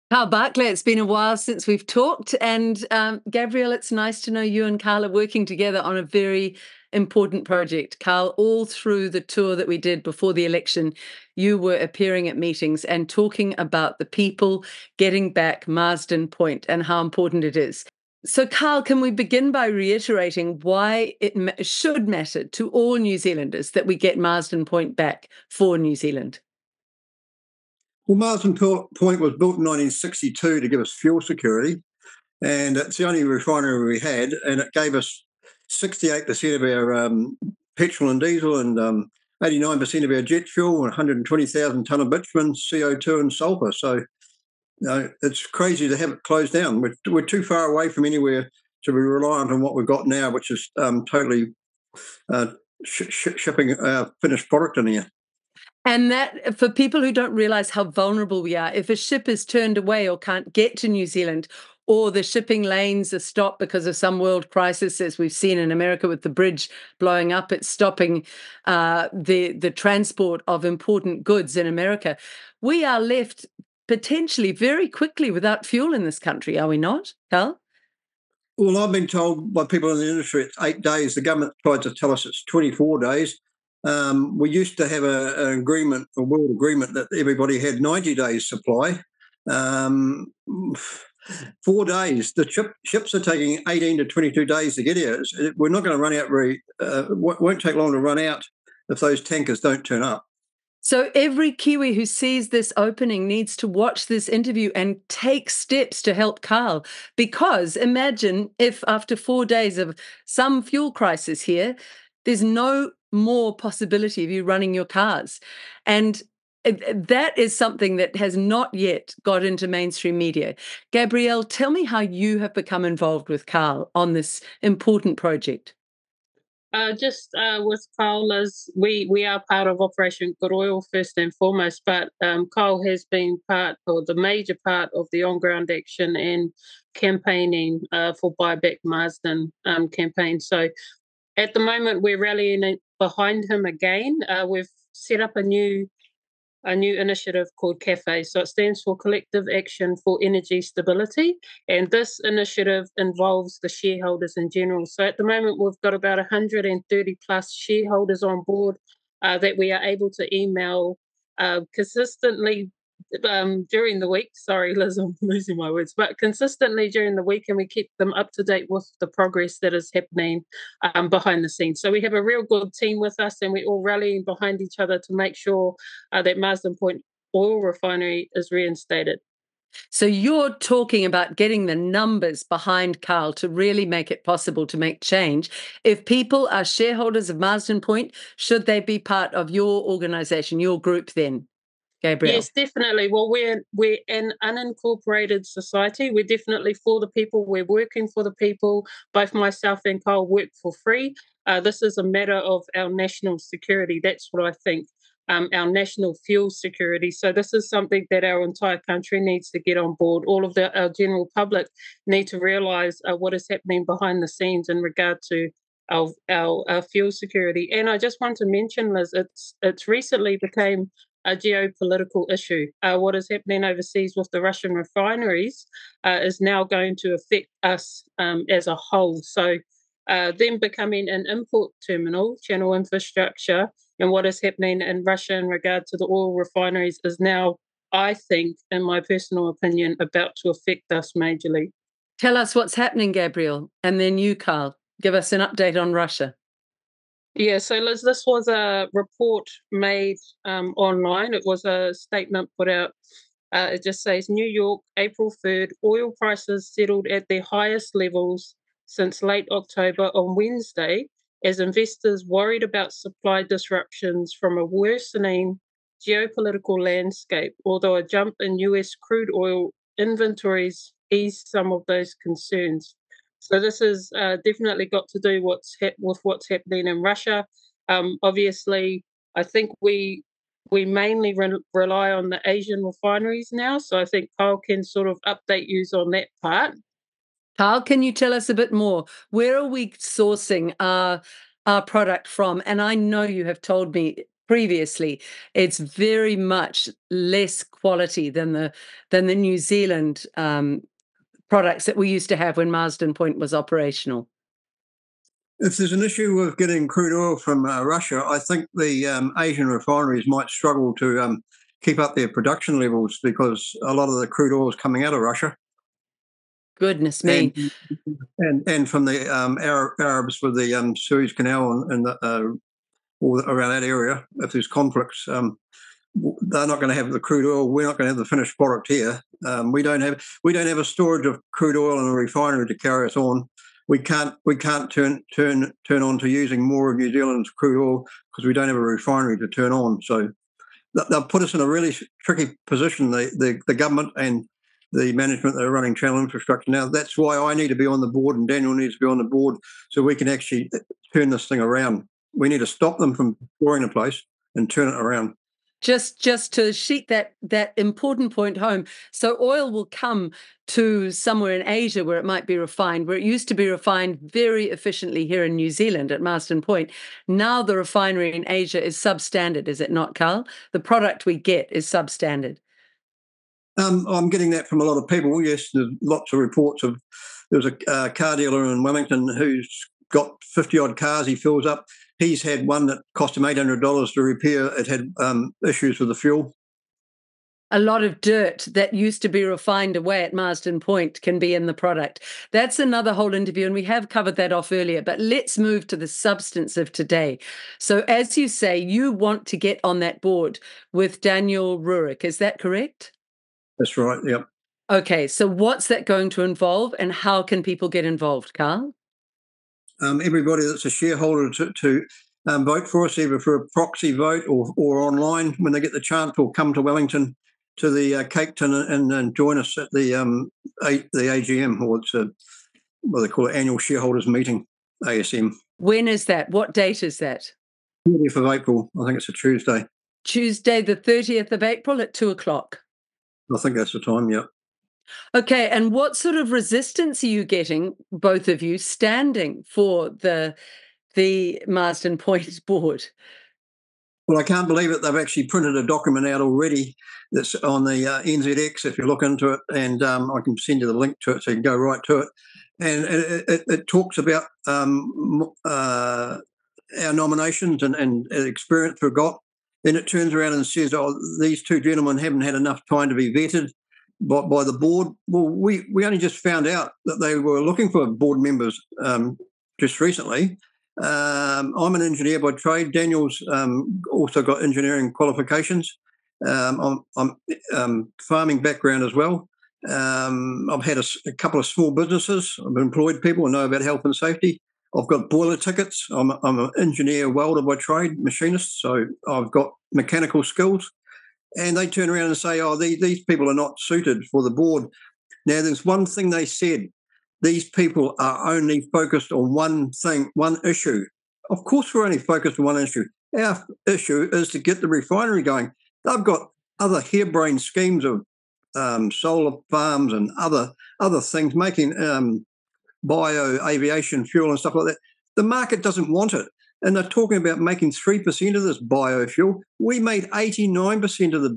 Carl Barclay, it's been a while since we've talked. And Gabrielle, it's nice to know you and Carl are working together on a very important project. Carl, all through the tour that we did before the election, you were appearing at meetings and talking about the people getting back Marsden Point and how important it is. So, Carl, can we begin by reiterating why it should matter to all New Zealanders that we get Marsden Point back for New Zealand? Well, Marsden Point was built in 1962 to give us fuel security, and it's the only refinery we had, and it gave us 68% of our petrol and diesel and 89% of our jet fuel and 120,000 tonne of bitumen, CO2 and sulphur. So it's crazy to have it closed down. We're too far away from anywhere to be reliant on what we've got now, which is totally shipping finished product in here. And that, for people who don't realize how vulnerable we are, if a ship is turned away or can't get to New Zealand, or the shipping lanes are stopped because of some world crisis, as we've seen in America with the bridge blowing up, it's stopping the transport of important goods in America. We are left potentially very quickly without fuel in this country, are we not, Carl? Well, I've been told by people in the industry it's 8 days. The government tried to tell us it's 24 days. We used to have an agreement, a world agreement, that everybody had 90 days supply. 4 days. The ships are taking 18 to 22 days to get here. We're not going to run out won't take long to run out if those tankers don't turn up. So every Kiwi who sees this opening needs to watch this interview and take steps to help Carl. Because imagine if after 4 days of some fuel crisis here, there's no more possibility of you running your cars. And that is something that has not yet got into mainstream media. Gabrielle, tell me how you have become involved with Carl on this important project. Just with Carl, as we are part of Operation Good Oil first and foremost, but Carl has been part or the major part of the on-ground action and campaigning for Buy Back Marsden campaign. So at the moment, we're rallying behind him again. We've set up a new initiative called CAFE. So it stands for Collective Action for Energy Stability. And this initiative involves the shareholders in general. So at the moment, we've got about 130 plus shareholders on board that we are able to email consistently during the week. Sorry, Liz, I'm losing my words, but consistently during the week, and we keep them up to date with the progress that is happening behind the scenes. So we have a real good team with us, and we're all rallying behind each other to make sure that Marsden Point Oil Refinery is reinstated. So you're talking about getting the numbers behind Carl to really make it possible to make change. If people are shareholders of Marsden Point, should they be part of your organisation, your group then? Gabrielle. Yes, definitely. Well, we're an unincorporated society. We're definitely for the people. We're working for the people. Both myself and Kyle work for free. This is a matter of our national security. That's what I think. Our national fuel security. So this is something that our entire country needs to get on board. All of our general public need to realise what is happening behind the scenes in regard to our fuel security. And I just want to mention, Liz, it's recently became a geopolitical issue. What is happening overseas with the Russian refineries is now going to affect us as a whole. So them becoming an import terminal, channel infrastructure, and what is happening in Russia in regard to the oil refineries is now, I think, in my personal opinion, about to affect us majorly. Tell us what's happening, Gabrielle, and then you, Carl, give us an update on Russia. Yeah, so Liz, this was a report made online. It was a statement put out. It just says New York, April 3rd, oil prices settled at their highest levels since late October on Wednesday as investors worried about supply disruptions from a worsening geopolitical landscape, although a jump in US crude oil inventories eased some of those concerns. So this has definitely got to do with what's happening in Russia. Obviously, I think we mainly rely on the Asian refineries now. So I think Kyle can sort of update you on that part. Carl, can you tell us a bit more? Where are we sourcing our product from? And I know you have told me previously, it's very much less quality than the New Zealand products that we used to have when Marsden Point was operational. If there's an issue with getting crude oil from Russia, I think the Asian refineries might struggle to keep up their production levels because a lot of the crude oil is coming out of Russia. Goodness me. And from the Arabs with the Suez Canal and all around that area, if there's conflicts, they're not going to have the crude oil. We're not going to have the finished product here. We don't have a storage of crude oil in a refinery to carry us on. We can't turn on to using more of New Zealand's crude oil because we don't have a refinery to turn on. So they'll put us in a really tricky position, the government and the management that are running Channel Infrastructure. Now, that's why I need to be on the board and Daniel needs to be on the board so we can actually turn this thing around. We need to stop them from destroying the place and turn it around. Just to sheet that important point home. So oil will come to somewhere in Asia where it might be refined, where it used to be refined very efficiently here in New Zealand at Marsden Point. Now the refinery in Asia is substandard, is it not, Carl? The product we get is substandard. I'm getting that from a lot of people. Yes, there's lots of reports of there was a car dealer in Wellington who's got 50-odd cars he fills up. He's had one that cost him $800 to repair. It had issues with the fuel. A lot of dirt that used to be refined away at Marsden Point can be in the product. That's another whole interview, and we have covered that off earlier, but let's move to the substance of today. So as you say, you want to get on that board with Daniel Rurik, is that correct? That's right, yep. Okay, so what's that going to involve and how can people get involved, Carl? Everybody that's a shareholder to vote for us, either for a proxy vote or online when they get the chance, will come to Wellington to the Cape Town and join us at the AGM, or it's what they call it, annual shareholders meeting, ASM. When is that? What date is that? 30th of April. I think it's a Tuesday. Tuesday, the 30th of April at 2:00. I think that's the time, yeah. Okay, and what sort of resistance are you getting, both of you, standing for the Marsden Point board? Well, I can't believe it. They've actually printed a document out already that's on the NZX, if you look into it, and I can send you the link to it so you can go right to it. And it talks about our nominations and experience we've got. Then it turns around and says, oh, these two gentlemen haven't had enough time to be vetted by the board. Well, we only just found out that they were looking for board members just recently. I'm an engineer by trade. Daniel's also got engineering qualifications. I'm farming background as well. I've had a couple of small businesses. I've employed people and know about health and safety. I've got boiler tickets. I'm an engineer welder by trade, machinist, so I've got mechanical skills. And they turn around and say, oh, these people are not suited for the board. Now, there's one thing they said. These people are only focused on one thing, one issue. Of course, we're only focused on one issue. Our issue is to get the refinery going. They've got other harebrained schemes of solar farms and other things, making bio-aviation fuel and stuff like that. The market doesn't want it. And they're talking about making 3% of this biofuel. We made 89% of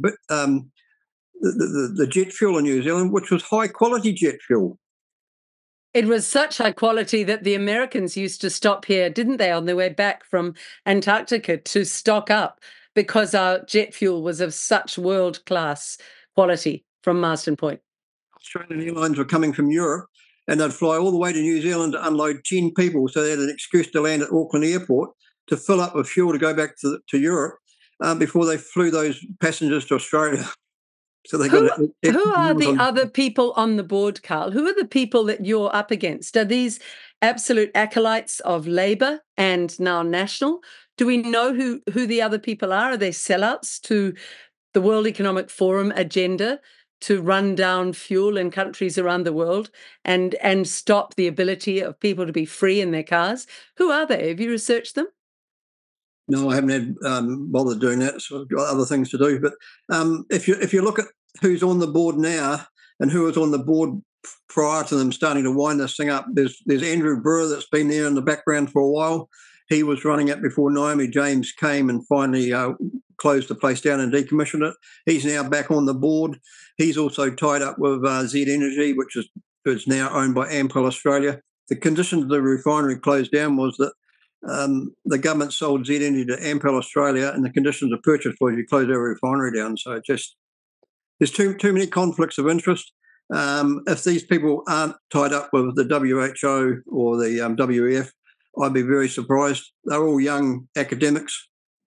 the jet fuel in New Zealand, which was high-quality jet fuel. It was such high quality that the Americans used to stop here, didn't they, on their way back from Antarctica to stock up because our jet fuel was of such world-class quality from Marsden Point. Australian Airlines were coming from Europe and they'd fly all the way to New Zealand to unload 10 people, so they had an excuse to land at Auckland Airport to fill up with fuel to go back to Europe before they flew those passengers to Australia. So they got who are the other people on the board, Carl? Who are the people that you're up against? Are these absolute acolytes of Labour and now National? Do we know who the other people are? Are they sellouts to the World Economic Forum agenda to run down fuel in countries around the world and stop the ability of people to be free in their cars? Who are they? Have you researched them? No, I haven't had bothered doing that. So I've got other things to do. But if you look at who's on the board now and who was on the board prior to them starting to wind this thing up, there's Andrew Brewer that's been there in the background for a while. He was running it before Naomi James came and finally closed the place down and decommissioned it. He's now back on the board. He's also tied up with Z Energy, which is now owned by Ampol Australia. The condition of the refinery closed down was that the government sold Z Energy to Ampol Australia, and the conditions of purchase was you close our refinery down. So there's too many conflicts of interest. If these people aren't tied up with the WHO or the WEF, I'd be very surprised. They're all young academics.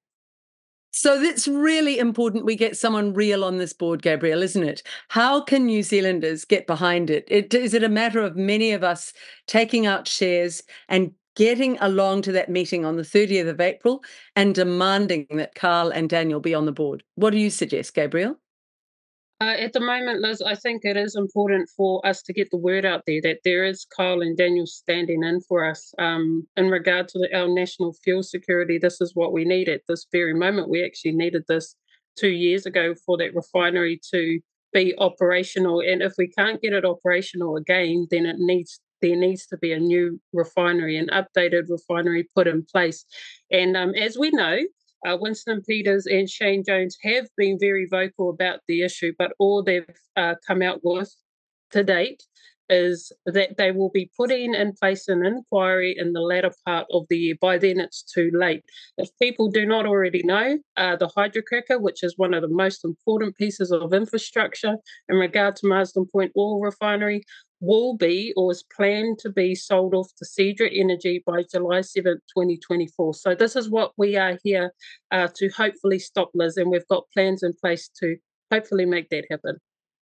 So it's really important we get someone real on this board, Gabrielle, isn't it? How can New Zealanders get behind it? Is it a matter of many of us taking out shares and getting along to that meeting on the 30th of April and demanding that Carl and Daniel be on the board? What do you suggest, Gabrielle? At the moment, Liz, I think it is important for us to get the word out there that there is Carl and Daniel standing in for us. In regard to our national fuel security, this is what we need at this very moment. We actually needed this 2 years ago for that refinery to be operational. And if we can't get it operational again, then there needs to be a new refinery, an updated refinery put in place. And as we know, Winston Peters and Shane Jones have been very vocal about the issue, but all they've come out with to date is that they will be putting in place an inquiry in the latter part of the year. By then, it's too late. If people do not already know, the hydrocracker, which is one of the most important pieces of infrastructure in regard to Marsden Point Oil Refinery, will be or is planned to be sold off to Seadra Energy by July 7th, 2024. So this is what we are here to hopefully stop, Liz, and we've got plans in place to hopefully make that happen.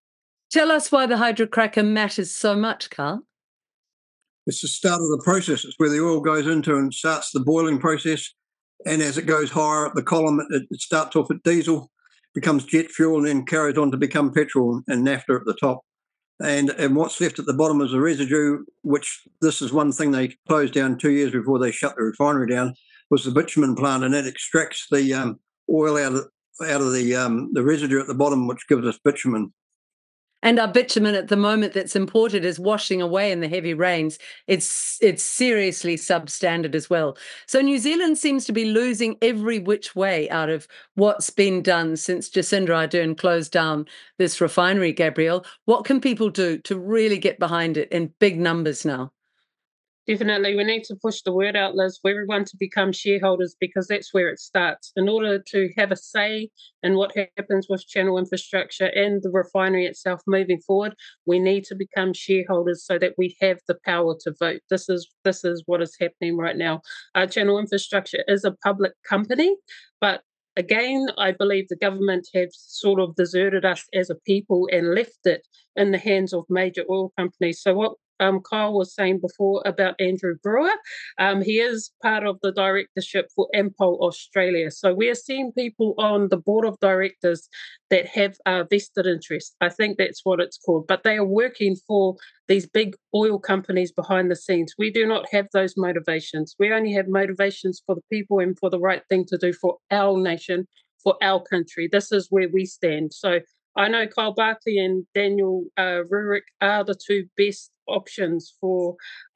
Tell us why the hydrocracker matters so much, Carl. It's the start of the process. It's where the oil goes into and starts the boiling process. And as it goes higher up the column, it starts off at diesel, becomes jet fuel, and then carries on to become petrol and naphtha at the top. And what's left at the bottom is a residue, which this is one thing they closed down 2 years before they shut the refinery down, was the bitumen plant, and that extracts the oil out of the residue at the bottom, which gives us bitumen. And our bitumen at the moment that's imported is washing away in the heavy rains. It's seriously substandard as well. So New Zealand seems to be losing every which way out of what's been done since Jacinda Ardern closed down this refinery, Gabrielle. What can people do to really get behind it in big numbers now? Definitely. We need to push the word out, Liz, for everyone to become shareholders because that's where it starts. In order to have a say in what happens with Channel Infrastructure and the refinery itself moving forward, we need to become shareholders so that we have the power to vote. This is what is happening right now. Channel Infrastructure is a public company, but again, I believe the government have sort of deserted us as a people and left it in the hands of major oil companies. So what Kyle was saying before about Andrew Brewer. He is part of the directorship for Ampol Australia. So we are seeing people on the board of directors that have vested interest. I think that's what it's called. But they are working for these big oil companies behind the scenes. We do not have those motivations. We only have motivations for the people and for the right thing to do for our nation, for our country. This is where we stand. So I know Kyle Barkley and Daniel Rurik are the two best options for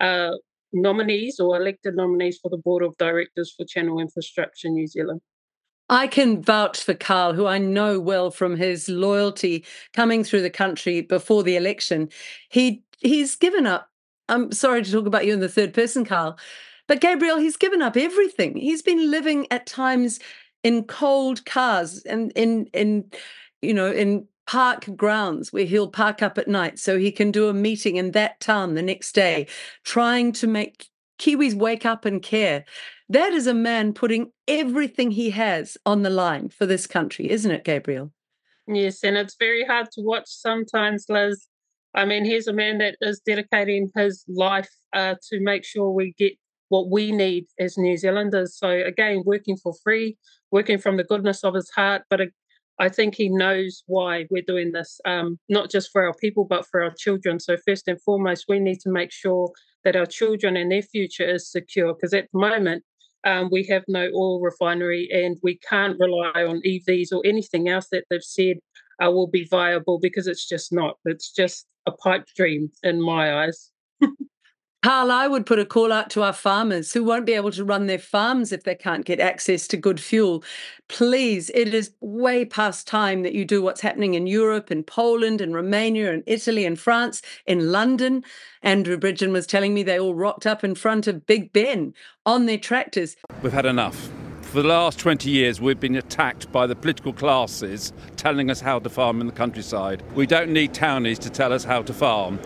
nominees or elected nominees for the board of directors for Channel Infrastructure New Zealand. I can vouch for Carl, who I know well from his loyalty coming through the country before the election. He's given up. I'm sorry to talk about you in the third person, Carl, but Gabrielle, he's given up everything. He's been living at times in cold cars and in park grounds where he'll park up at night so he can do a meeting in that town the next day, trying to make Kiwis wake up and care. That is a man putting everything he has on the line for this country, isn't it, Gabrielle? Yes, and it's very hard to watch sometimes, Liz. I mean, here's a man that is dedicating his life to make sure we get what we need as New Zealanders. So again, working for free, working from the goodness of his heart, but I think he knows why we're doing this, not just for our people, but for our children. So first and foremost, we need to make sure that our children and their future is secure, because at the moment, we have no oil refinery and we can't rely on EVs or anything else that they've said will be viable, because it's just not. It's just a pipe dream in my eyes. Carl, I would put a call out to our farmers who won't be able to run their farms if they can't get access to good fuel. Please, it is way past time that you do what's happening in Europe, in Poland, in Romania, in Italy, in France, in London. Andrew Bridgen was telling me they all rocked up in front of Big Ben on their tractors. We've had enough. For the last 20 years, we've been attacked by the political classes telling us how to farm in the countryside. We don't need townies to tell us how to farm.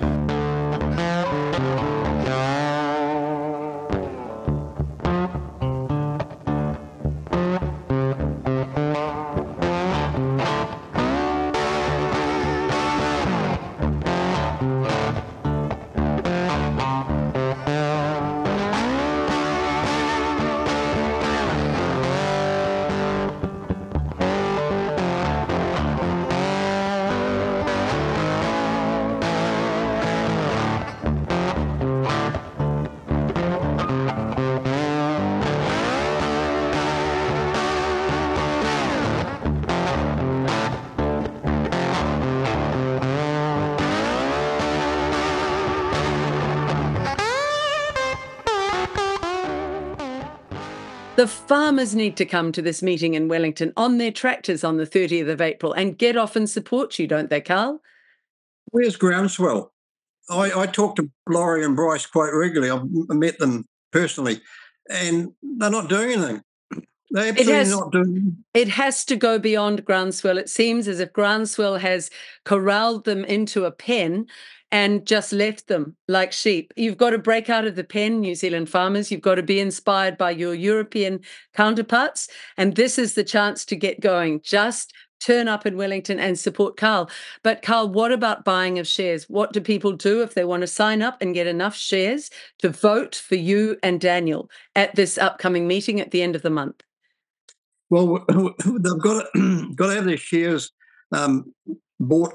The farmers need to come to this meeting in Wellington on their tractors on the 30th of April and get off and support you, don't they, Carl? Where's Groundswell? I talk to Laurie and Bryce quite regularly. I've met them personally, and they're not doing anything. They're absolutely not doing anything. It has to go beyond Groundswell. It seems as if Groundswell has corralled them into a pen and just left them like sheep. You've got to break out of the pen, New Zealand farmers. You've got to be inspired by your European counterparts. And this is the chance to get going. Just turn up in Wellington and support Carl. But Carl, what about buying of shares? What do people do if they want to sign up and get enough shares to vote for you and Daniel at this upcoming meeting at the end of the month? Well, they've got to have their shares bought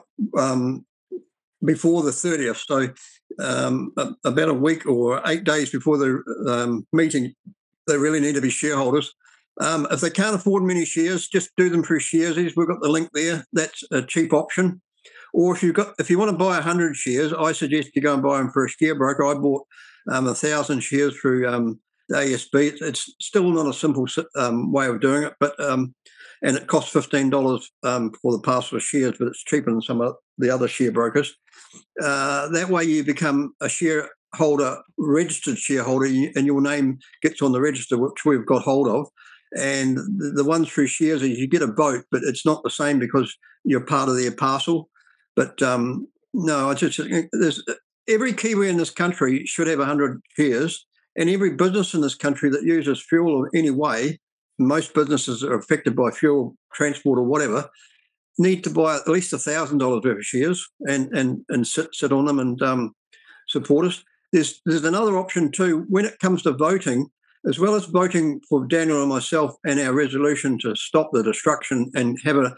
before the 30th. So about a week or 8 days before the meeting, they really need to be shareholders. If they can't afford many shares, just do them through Sharesies. We've got the link there. That's a cheap option. Or if you want to buy 100 shares, I suggest you go and buy them for a share broker. I bought 1,000 shares through the ASB. It's still not a simple way of doing it, but and it costs $15 for the parcel of shares, but it's cheaper than some of the other share brokers. That way you become a shareholder, registered shareholder, and your name gets on the register, which we've got hold of. And the ones through shares is you get a vote, but it's not the same because you're part of their parcel. But no, I just think every Kiwi in this country should have 100 shares, and every business in this country that uses fuel in any way, most businesses are affected by fuel, transport, or whatever, need to buy at least $1,000 worth of shares and sit on them and support us. There's another option too when it comes to voting, as well as voting for Daniel and myself and our resolution to stop the destruction and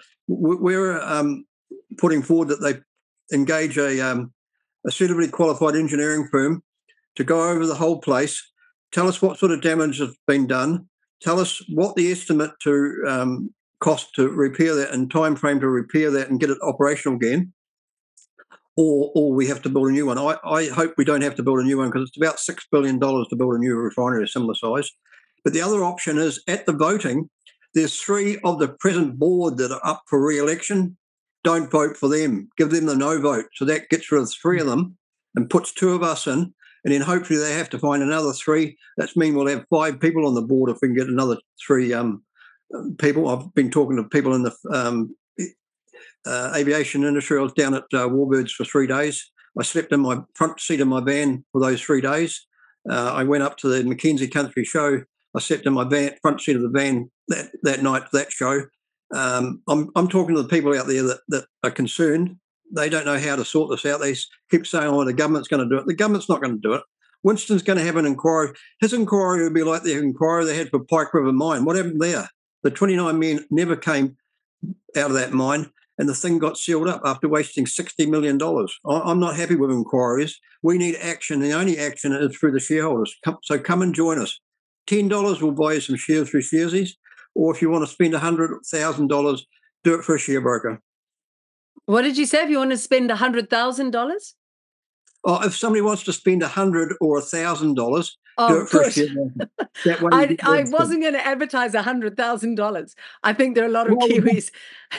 we're putting forward that they engage a suitably qualified engineering firm to go over the whole place, tell us what sort of damage has been done, tell us what the estimate to cost to repair that and time frame to repair that and get it operational again, or we have to build a new one. I hope we don't have to build a new one because it's about $6 billion to build a new refinery of similar size. But the other option is at the voting, there's 3 of the present board that are up for re-election. Don't vote for them. Give them the no vote. So that gets rid of 3 of them and puts 2 of us in. And then hopefully they have to find another 3. That's mean we'll have 5 people on the board if we can get another 3 people. I've been talking to people in the aviation industry. I was down at Warbirds for 3 days. I slept in my front seat of my van for those 3 days. I went up to the Mackenzie Country Show. I slept in my front seat of the van that night for that show. I'm talking to the people out there that are concerned. They don't know how to sort this out. They keep saying, oh, the government's going to do it. The government's not going to do it. Winston's going to have an inquiry. His inquiry would be like the inquiry they had for Pike River Mine. What happened there? The 29 men never came out of that mine, and the thing got sealed up after wasting $60 million. I'm not happy with inquiries. We need action. The only action is through the shareholders. So come and join us. $10 will buy you some shares through Sharesies, or if you want to spend $100,000, do it for a share broker. What did you say? If you want to spend $100,000? if somebody wants to spend $100 or $1,000, do Oh, it for a good. share. That way you get I the- wasn't going to advertise $100,000. I think there are a lot of Well, Kiwis.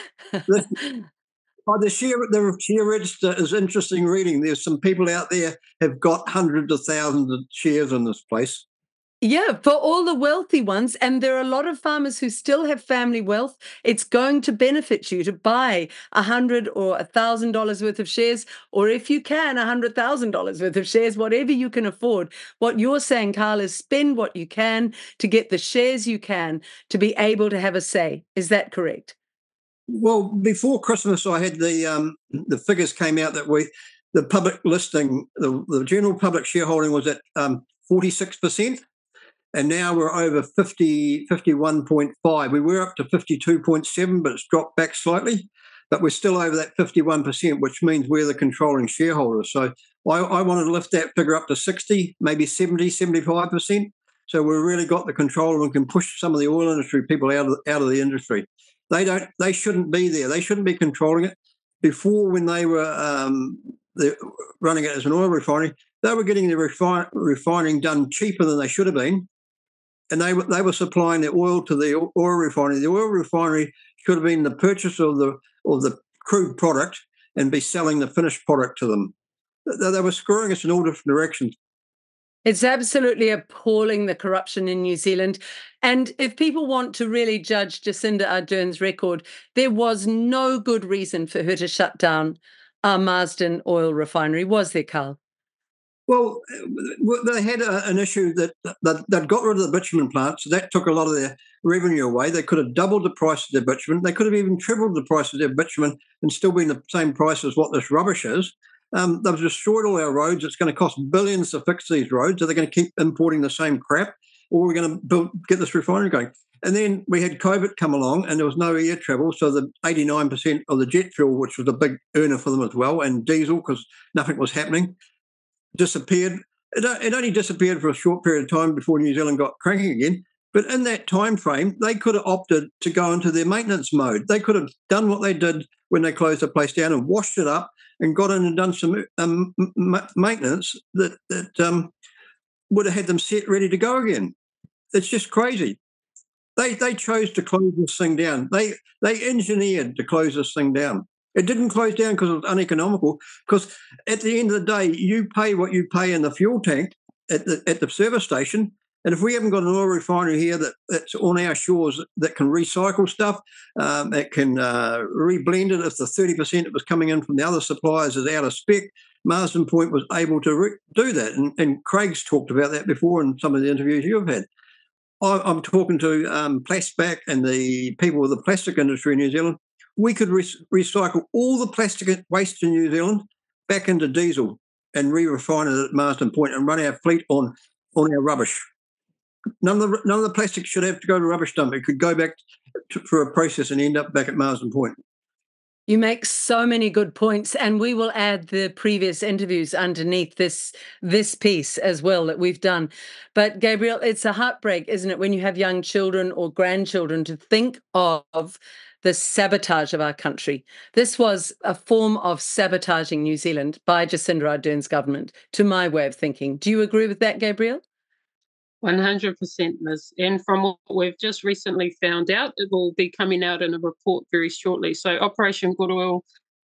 the share register is interesting reading. There's some people out there have got hundreds of thousands of shares in this place. Yeah, for all the wealthy ones, and there are a lot of farmers who still have family wealth. It's going to benefit you to buy $100 or $1,000 worth of shares, or if you can, $100,000 worth of shares, whatever you can afford. What you're saying, Carl, is spend what you can to get the shares you can to be able to have a say. Is that correct? Well, before Christmas, I had the figures came out that the public listing, the general public shareholding was at 46%. And now we're over 51.5. We were up to 52.7, but it's dropped back slightly. But we're still over that 51%, which means we're the controlling shareholders. So I wanted to lift that figure up to 60, maybe 70, 75%. So we've really got the control and can push some of the oil industry people out of the industry. They shouldn't be there. They shouldn't be controlling it. Before, when they were running it as an oil refinery, they were getting the refining done cheaper than they should have been. And they were supplying the oil to the oil refinery. The oil refinery should have been the purchaser of the crude product and be selling the finished product to them. They were screwing us in all different directions. It's absolutely appalling, the corruption in New Zealand. And if people want to really judge Jacinda Ardern's record, there was no good reason for her to shut down our Marsden oil refinery, was there, Carl? Well, they had an issue that they'd got rid of the bitumen plant, so that took a lot of their revenue away. They could have doubled the price of their bitumen. They could have even tripled the price of their bitumen and still been the same price as what this rubbish is. They've destroyed all our roads. It's going to cost billions to fix these roads. Are they going to keep importing the same crap, or are we going to get this refinery going? And then we had COVID come along, and there was no air travel, so the 89% of the jet fuel, which was a big earner for them as well, and diesel, because nothing was happening, disappeared. It only disappeared for a short period of time before New Zealand got cranking again. But in that time frame, they could have opted to go into their maintenance mode. They could have done what they did when they closed the place down and washed it up and got in and done some maintenance that would have had them set ready to go again. It's just crazy. They chose to close this thing down. They engineered to close this thing down. It didn't close down because it was uneconomical, because at the end of the day, you pay what you pay in the fuel tank at the service station. And if we haven't got an oil refinery here that's on our shores that can recycle stuff, that can reblend it if the 30% that was coming in from the other suppliers is out of spec, Marsden Point was able to do that. And Craig's talked about that before in some of the interviews you've had. I'm talking to Plasback and the people of the plastic industry in New Zealand. We could recycle all the plastic waste in New Zealand back into diesel and re-refine it at Marsden Point and run our fleet on our rubbish. None of the plastic should have to go to rubbish dump. It could go back for a process and end up back at Marsden Point. You make so many good points, and we will add the previous interviews underneath this piece as well that we've done. But Gabriel, it's a heartbreak, isn't it, when you have young children or grandchildren, to think of the sabotage of our country. This was a form of sabotaging New Zealand by Jacinda Ardern's government, to my way of thinking. Do you agree with that, Gabriel? 100%, Liz. And from what we've just recently found out, it will be coming out in a report very shortly. So Operation Good Oil,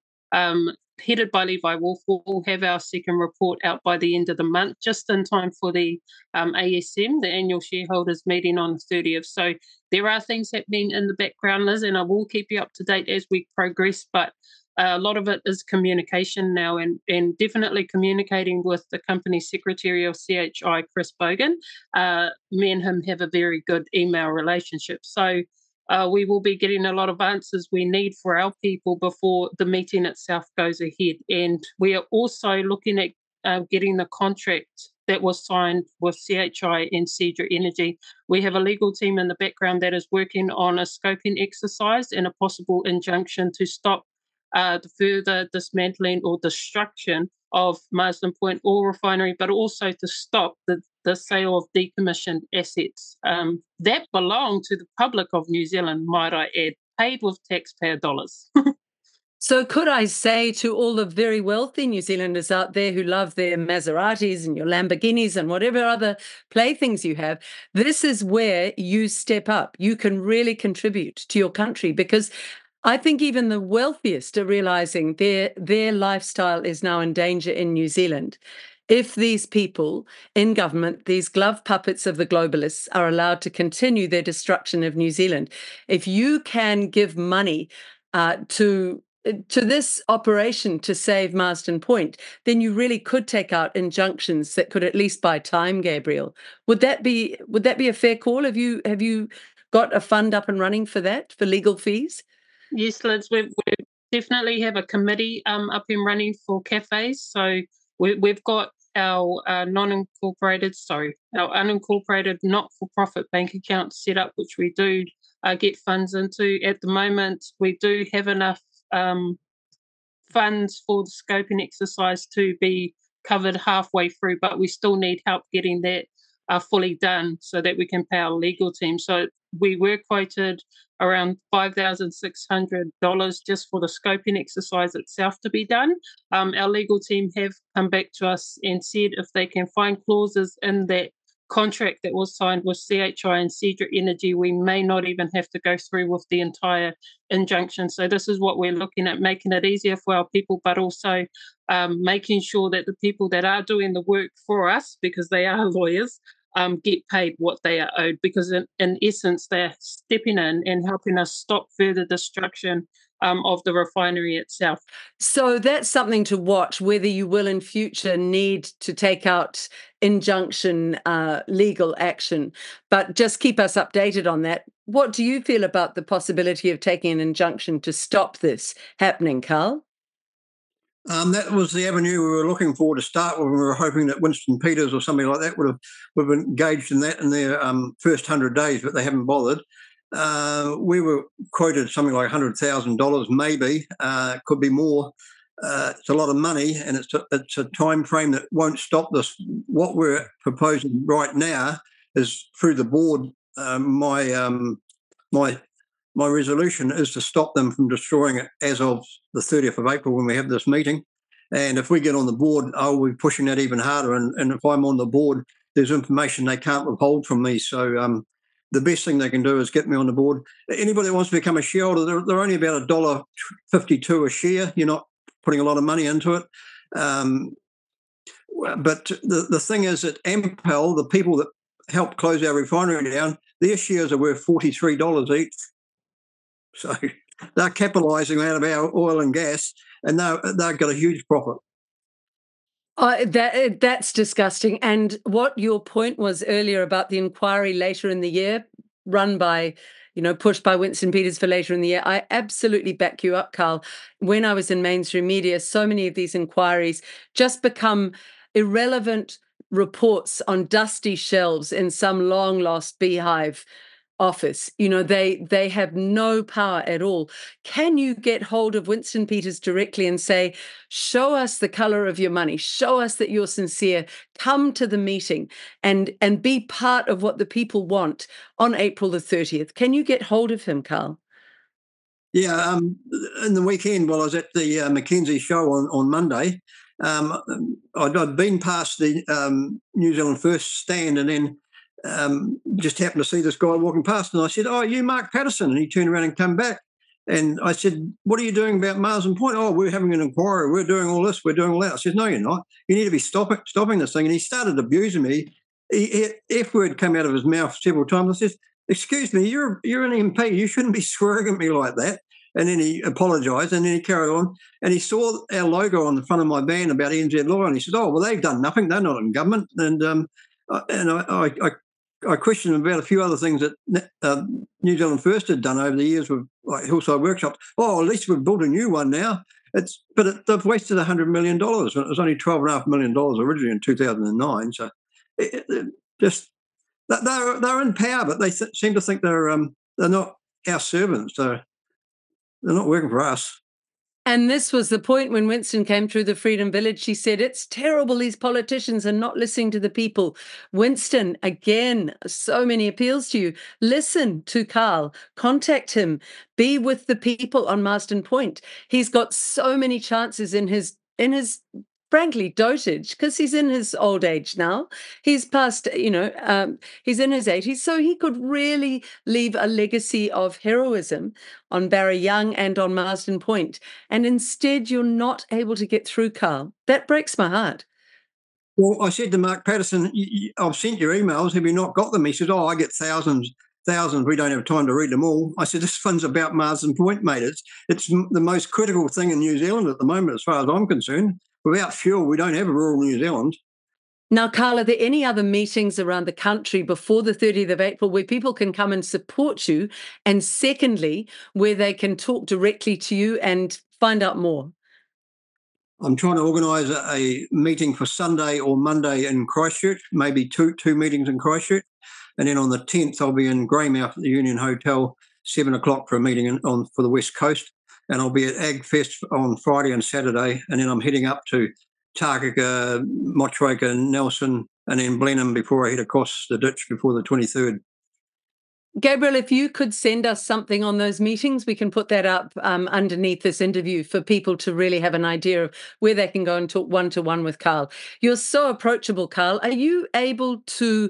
headed by Levi Wolf, will have our second report out by the end of the month, just in time for the ASM, the annual shareholders meeting on the 30th. So there are things happening in the background, Liz, and I will keep you up to date as we progress, but a lot of it is communication now, and definitely communicating with the company secretary of CHI, Chris Bogan. Me and him have a very good email relationship. So we will be getting a lot of answers we need for our people before the meeting itself goes ahead. And we are also looking at getting the contract that was signed with CHI and Seadra Energy. We have a legal team in the background that is working on a scoping exercise and a possible injunction to stop the further dismantling or destruction of Marsden Point Oil Refinery, but also to stop the sale of decommissioned assets that belong to the public of New Zealand, might I add, paid with taxpayer dollars. So, could I say to all the very wealthy New Zealanders out there who love their Maseratis and your Lamborghinis and whatever other playthings you have, this is where you step up. You can really contribute to your country because I think even the wealthiest are realizing their lifestyle is now in danger in New Zealand. If these people in government, these glove puppets of the globalists, are allowed to continue their destruction of New Zealand, if you can give money to this operation to save Marsden Point, then you really could take out injunctions that could at least buy time, Gabriel. Would that be a fair call? Have you got a fund up and running for that, for legal fees? Yes, Liz, we definitely have a committee up and running for cafes. So we've got our our unincorporated not-for-profit bank account set up, which we do get funds into. At the moment, we do have enough funds for the scoping exercise to be covered halfway through, but we still need help getting that fully done so that we can pay our legal team. So we were quoted around $5,600 just for the scoping exercise itself to be done. Our legal team have come back to us and said if they can find clauses in that contract that was signed with CHI and Cedric Energy, we may not even have to go through with the entire injunction. So this is what we're looking at, making it easier for our people, but also making sure that the people that are doing the work for us, because they are lawyers, get paid what they are owed, because in essence, they're stepping in and helping us stop further destruction of the refinery itself. So that's something to watch, whether you will in future need to take out injunction legal action. But just keep us updated on that. What do you feel about the possibility of taking an injunction to stop this happening, Carl? That was the avenue we were looking for to start with. We were hoping that Winston Peters or somebody like that would have engaged in that in their first 100 days, but they haven't bothered. We were quoted something like $100,000, maybe. Could be more. It's a lot of money, and it's a time frame that won't stop this. What we're proposing right now is through the board. My resolution is to stop them from destroying it as of the 30th of April when we have this meeting. And if we get on the board, I'll be pushing that even harder. And if I'm on the board, there's information they can't withhold from me. So the best thing they can do is get me on the board. Anybody that wants to become a shareholder, they're only about $1.52 a share. You're not putting a lot of money into it. But the thing is that Ampel, the people that helped close our refinery down, their shares are worth $43 each. So they're capitalising out of our oil and gas, and they've got a huge profit. That's disgusting. And what your point was earlier about the inquiry later in the year, run by, pushed by Winston Peters for later in the year, I absolutely back you up, Carl. When I was in mainstream media, so many of these inquiries just become irrelevant reports on dusty shelves in some long lost beehive office. They have no power at all. Can you get hold of Winston Peters directly and say, show us the color of your money, show us that you're sincere, come to the meeting and be part of what the people want on April the 30th? Can you get hold of him, Carl? Yeah, in the weekend while I was at the Mackenzie show on Monday, I'd been past the New Zealand First stand, and then just happened to see this guy walking past, and I said, "Oh, you Mark Patterson?" And he turned around and come back, and I said, "What are you doing about Marsden Point?" "Oh, we're having an inquiry. We're doing all this. We're doing all that." I said, "No, you're not. You need to be stopping this thing." And he started abusing me. F word came out of his mouth several times. I said, "Excuse me, you're an MP. You shouldn't be swearing at me like that." And then he apologised, and then he carried on. And he saw our logo on the front of my van about NZ Law, and he said, "Oh, well, they've done nothing. They're not in government." And I questioned him about a few other things that New Zealand First had done over the years with like Hillside Workshops. "Oh, at least we've built a new one now." They've wasted $100 million when it was only $12.5 million originally in 2009. So they're in power, but they seem to think they're not our servants. They're not working for us. And this was the point when Winston came through the Freedom Village. She said, it's terrible, these politicians are not listening to the people. Winston, again, so many appeals to you. Listen to Carl, contact him, be with the people on Marsden Point. He's got so many chances in his frankly, dotage, because he's in his old age now. He's past, he's in his 80s, so he could really leave a legacy of heroism on Barra Young and on Marsden Point. And instead, you're not able to get through, Carl. That breaks my heart. Well, I said to Mark Patterson, I've sent your emails. Have you not got them? He said, I get thousands. We don't have time to read them all. I said, this fund's about Marsden Point, mate. It's the most critical thing in New Zealand at the moment, as far as I'm concerned. Without fuel, we don't have a rural New Zealand. Now, Carl, are there any other meetings around the country before the 30th of April where people can come and support you? And secondly, where they can talk directly to you and find out more? I'm trying to organise a meeting for Sunday or Monday in Christchurch, maybe two meetings in Christchurch. And then on the 10th, I'll be in Greymouth at the Union Hotel, 7 o'clock for a meeting for the West Coast. And I'll be at AgFest on Friday and Saturday. And then I'm heading up to Tākaka, Motueka, Nelson, and then Blenheim before I head across the ditch before the 23rd. Gabriel, if you could send us something on those meetings, we can put that up underneath this interview for people to really have an idea of where they can go and talk one-to-one with Carl. You're so approachable, Carl. Are you able to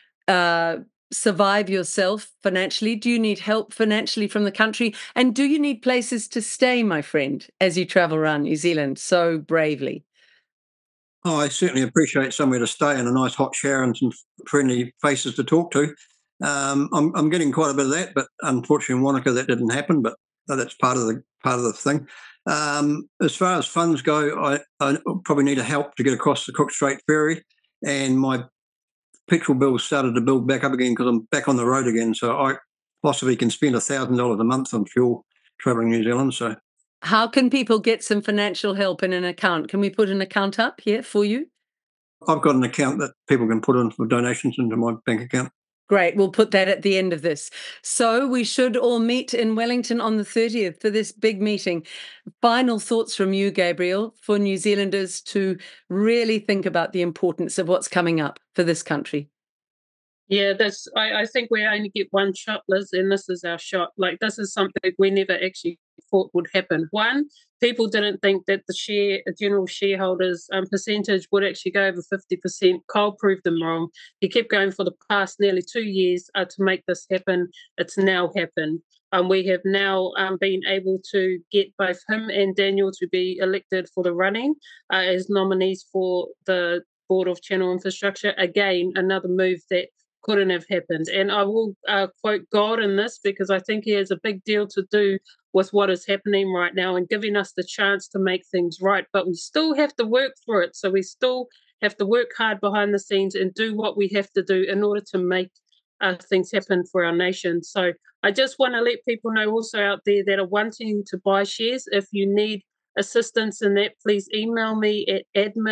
survive yourself financially? Do you need help financially from the country? And do you need places to stay, my friend, as you travel around New Zealand so bravely? Oh, I certainly appreciate somewhere to stay and a nice hot shower and some friendly faces to talk to. I'm getting quite a bit of that, but unfortunately in Wanaka that didn't happen, but that's part of the thing. As far as funds go, I probably need help to get across the Cook Strait Ferry, and my petrol bill started to build back up again because I'm back on the road again, so I possibly can spend $1,000 a month on fuel travelling New Zealand. So how can people get some financial help in an account? Can we put an account up here for you? I've got an account that people can put in for donations into my bank account. Great. We'll put that at the end of this. So we should all meet in Wellington on the 30th for this big meeting. Final thoughts from you, Gabriel, for New Zealanders to really think about the importance of what's coming up for this country. Yeah, I think we only get one shot, Liz, and this is our shot. Like, this is something we never actually thought would happen. One, people didn't think that the general shareholders percentage would actually go over 50%. Carl proved them wrong. He kept going for the past nearly 2 years to make this happen. It's now happened. We have now been able to get both him and Daniel to be elected for the running as nominees for the Board of Channel Infrastructure. Again, another move that couldn't have happened. And I will quote God in this, because I think he has a big deal to do with what is happening right now and giving us the chance to make things right. But we still have to work for it. So we still have to work hard behind the scenes and do what we have to do in order to make things happen for our nation. So I just want to let people know also out there that are wanting to buy shares, if you need assistance in that, please email me at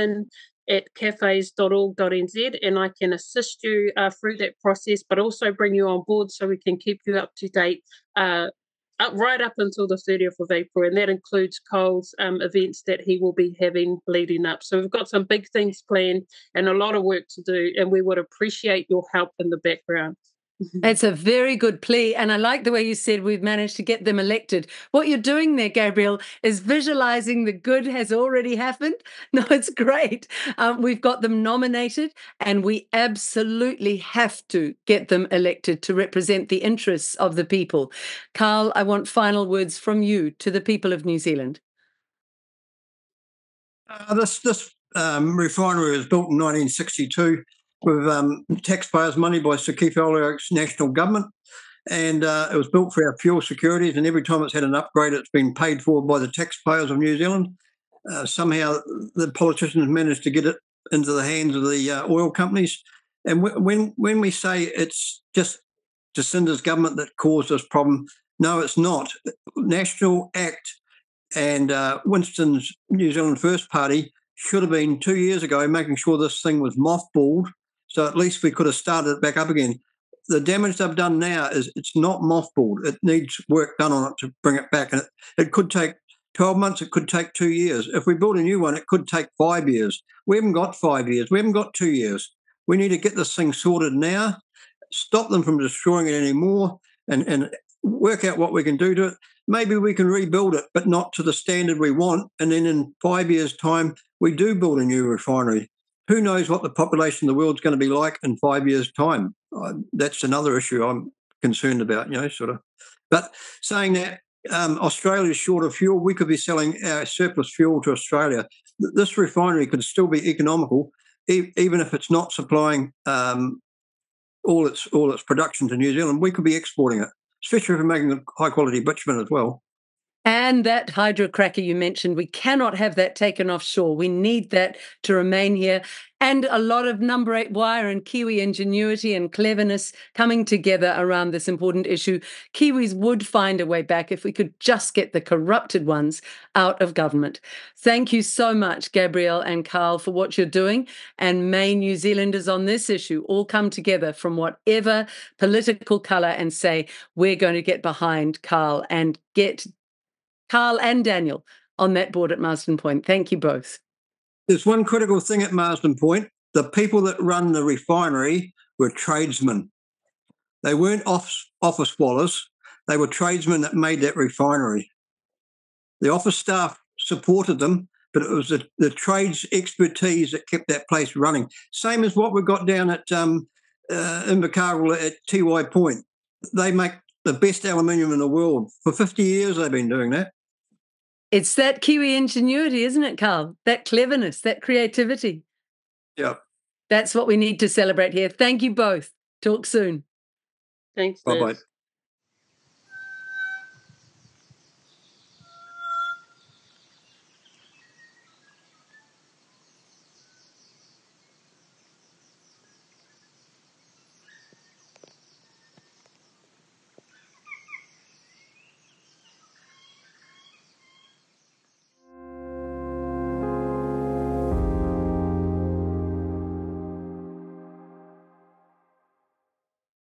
admin@cafes.org.nz and I can assist you through that process, but also bring you on board so we can keep you up to date right up until the 30th of April. And that includes Cole's events that he will be having leading up. So we've got some big things planned and a lot of work to do, and we would appreciate your help in the background. It's a very good plea. And I like the way you said we've managed to get them elected. What you're doing there, Gabriel, is visualizing the good has already happened. No, it's great. We've got them nominated and we absolutely have to get them elected to represent the interests of the people. Carl, I want final words from you to the people of New Zealand. This refinery was built in 1962 with taxpayers' money by Sir Keith Olio's national government, and it was built for our fuel securities, and every time it's had an upgrade, it's been paid for by the taxpayers of New Zealand. Somehow the politicians managed to get it into the hands of the oil companies, and when we say it's just Jacinda's government that caused this problem, no, it's not. National Act and Winston's New Zealand First Party should have been 2 years ago making sure this thing was mothballed, so at least we could have started it back up again. The damage they've done now is it's not mothballed. It needs work done on it to bring it back, and it could take 12 months, it could take 2 years. If we build a new one, it could take 5 years. We haven't got 5 years. We haven't got 2 years. We need to get this thing sorted now, stop them from destroying it anymore, and work out what we can do to it. Maybe we can rebuild it, but not to the standard we want. And then in 5 years' time, we do build a new refinery. Who knows what the population of the world's going to be like in 5 years' time? That's another issue I'm concerned about, sort of. But saying that, Australia's short of fuel, we could be selling our surplus fuel to Australia. This refinery could still be economical, even if it's not supplying all its production to New Zealand. We could be exporting it, especially if we're making high quality bitumen as well. And that hydrocracker you mentioned, we cannot have that taken offshore. We need that to remain here. And a lot of number 8 wire and Kiwi ingenuity and cleverness coming together around this important issue. Kiwis would find a way back if we could just get the corrupted ones out of government. Thank you so much, Gabrielle and Carl, for what you're doing. And may New Zealanders on this issue all come together from whatever political colour and say, we're going to get behind Carl and get Carl and Daniel on that board at Marsden Point. Thank you both. There's one critical thing at Marsden Point. The people that run the refinery were tradesmen. They weren't office dwellers. They were tradesmen that made that refinery. The office staff supported them, but it was the trades expertise that kept that place running. Same as what we've got down at Invercargill at Tiwai Point. They make the best aluminium in the world. For 50 years they've been doing that. It's that Kiwi ingenuity, isn't it, Carl? That cleverness, that creativity. Yeah. That's what we need to celebrate here. Thank you both. Talk soon. Thanks, Bye-bye.